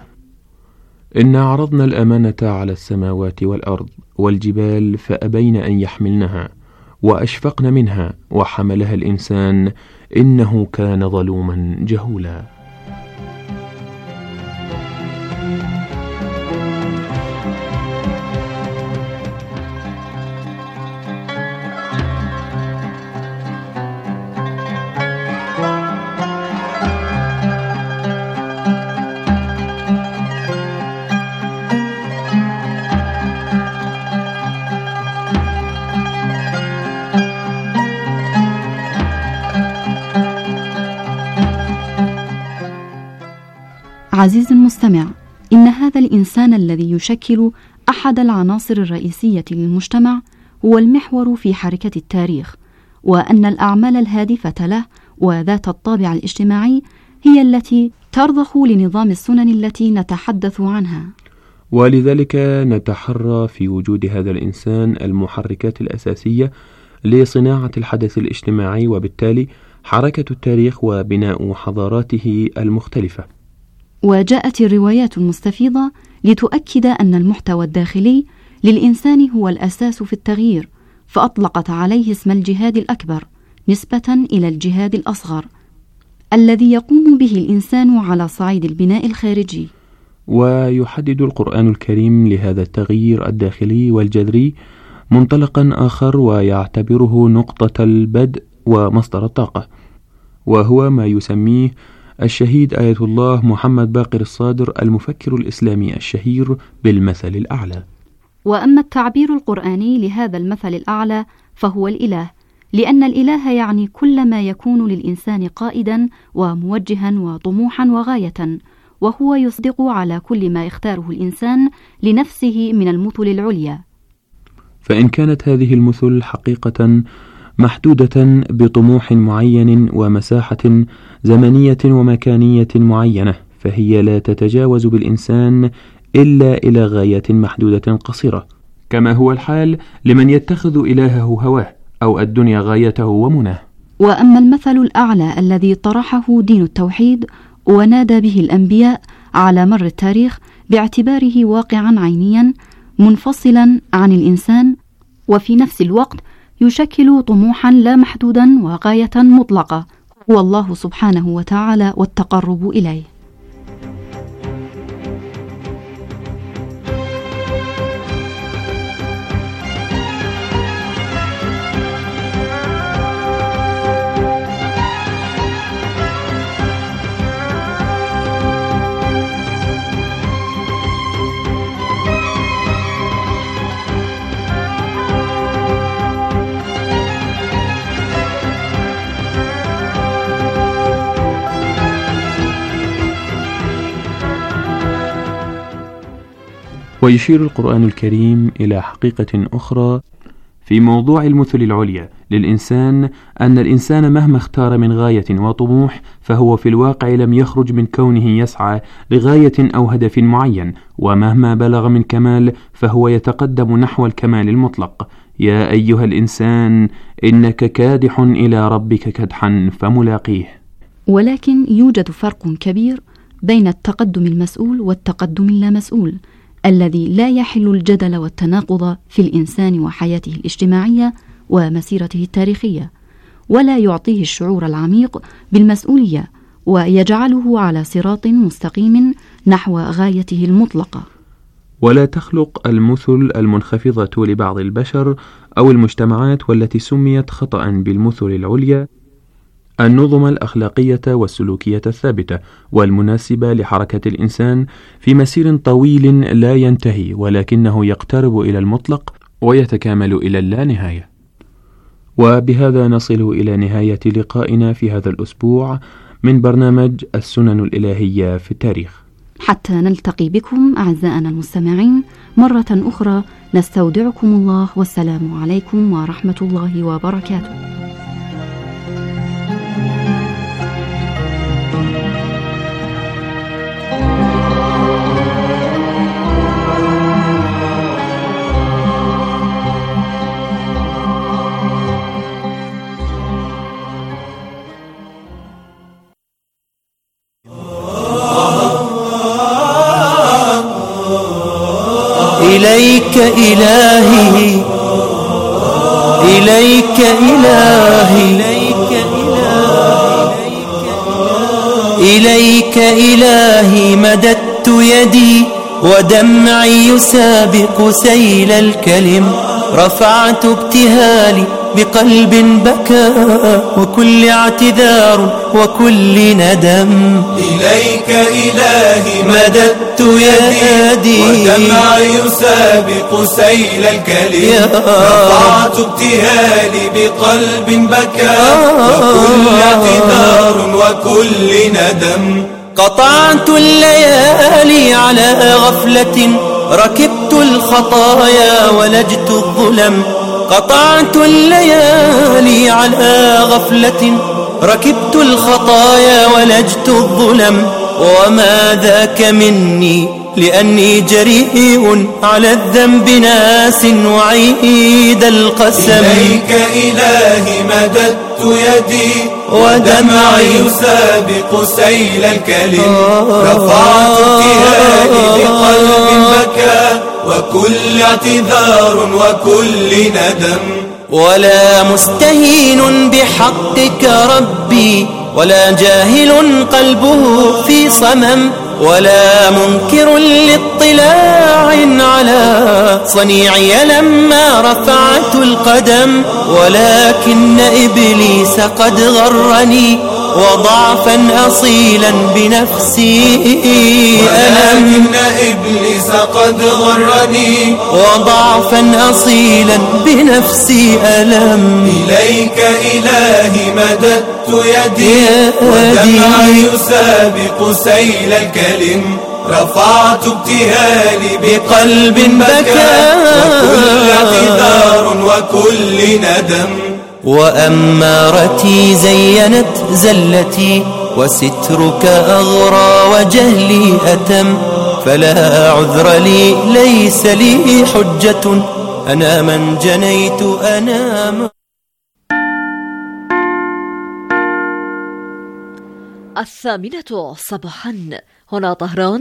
إنا عرضنا الأمانة على السماوات والأرض والجبال فأبين أن يحملنها وأشفقن منها وحملها الإنسان إنه كان ظلوما جهولا. عزيزي المستمع، إن هذا الإنسان الذي يشكل أحد العناصر الرئيسية للمجتمع هو المحور في حركة التاريخ، وأن الأعمال الهادفة له وذات الطابع الاجتماعي هي التي ترضخ لنظام السنن التي نتحدث عنها. ولذلك نتحرى في وجود هذا الإنسان المحركات الأساسية لصناعة الحدث الاجتماعي، وبالتالي حركة التاريخ وبناء حضاراته المختلفة. وجاءت الروايات المستفيضة لتؤكد أن المحتوى الداخلي للإنسان هو الأساس في التغيير، فأطلقت عليه اسم الجهاد الأكبر نسبة إلى الجهاد الأصغر الذي يقوم به الإنسان على صعيد البناء الخارجي. ويحدد القرآن الكريم لهذا التغيير الداخلي والجذري منطلقا آخر ويعتبره نقطة البدء ومصدر الطاقة، وهو ما يسميه الشهيد آية الله محمد باقر الصادر المفكر الإسلامي الشهير بالمثل الأعلى. وأما التعبير القرآني لهذا المثل الأعلى فهو الإله، لأن الإله يعني كل ما يكون للإنسان قائدا وموجها وطموحا وغاية، وهو يصدق على كل ما يختاره الإنسان لنفسه من المثل العليا. فإن كانت هذه المثل حقيقة محدودة بطموح معين ومساحة زمنية ومكانية معينة، فهي لا تتجاوز بالإنسان إلا إلى غايات محدودة قصيرة، كما هو الحال لمن يتخذ إلهه هواه أو الدنيا غايته ومناه. وأما المثل الأعلى الذي طرحه دين التوحيد ونادى به الأنبياء على مر التاريخ باعتباره واقعا عينيا منفصلا عن الإنسان، وفي نفس الوقت يشكل طموحا لا محدودا وغاية مطلقة هو الله سبحانه وتعالى والتقرب إليه. ويشير القرآن الكريم إلى حقيقة أخرى في موضوع المثل العليا للإنسان، أن الإنسان مهما اختار من غاية وطموح فهو في الواقع لم يخرج من كونه يسعى لغاية أو هدف معين، ومهما بلغ من كمال فهو يتقدم نحو الكمال المطلق. يا أيها الإنسان إنك كادح إلى ربك كدحا فملاقيه. ولكن يوجد فرق كبير بين التقدم المسؤول والتقدم اللامسؤول، الذي لا يحل الجدل والتناقض في الإنسان وحياته الاجتماعية ومسيرته التاريخية، ولا يعطيه الشعور العميق بالمسؤولية ويجعله على صراط مستقيم نحو غايته المطلقة. ولا تخلق المثل المنخفضة لبعض البشر أو المجتمعات والتي سميت خطأ بالمثل العليا النظم الأخلاقية والسلوكية الثابتة والمناسبة لحركة الإنسان في مسير طويل لا ينتهي، ولكنه يقترب إلى المطلق ويتكامل إلى اللانهاية. وبهذا نصل إلى نهاية لقائنا في هذا الأسبوع من برنامج السنن الإلهية في التاريخ. حتى نلتقي بكم أعزائنا المستمعين مرة أخرى، نستودعكم الله، والسلام عليكم ورحمة الله وبركاته. إليك إلهي إليك إلهي إليك إلهي مددت يدي ودمعي يسابق سيل الكلم، رفعت ابتهالي بقلب بكى وكل اعتذار وكل ندم. إليك إلهي مددت يدي ودمعي يسابق سيل الكلم، رفعت ابتهالي بقلب بكى وكل اعتذار وكل ندم. قطعت الليالي على غفلة، ركبت الخطايا ولجت الظلم، قطعت الليالي على غفلة، ركبت الخطايا ولجت الظلم، وما ذاك مني لأني جريء على الذنب ناس وعيد القسم. إليك إلهي مددت يدي ودمعي يسابق سيل الكلم، رفعت ابتهالي بقلب بكى وكل اعتذار وكل ندم. ولا مستهين بحقك ربي، ولا جاهل قلبه في صمم، ولا منكر لاطلاع على صنيعي لما رفعت القدم، ولكن إبليس قد غرني وضعفا أصيلا بنفسي ألم. ولكن إبليس قد غرني وضعفا أصيلا بنفسي ألم. إليك إلهي مددت يدي ودمعي يسابق سيل الكلم، رفعت ابتهالي بقلب بكى وكل اعتذار وكل ندم. وأمارتي زينت زلتي، وسترك أغرى وجهلي أتم، فلا عذر لي ليس لي حجة، أنا من جنيت أنا من. الثامنة صباحا، هنا طهران،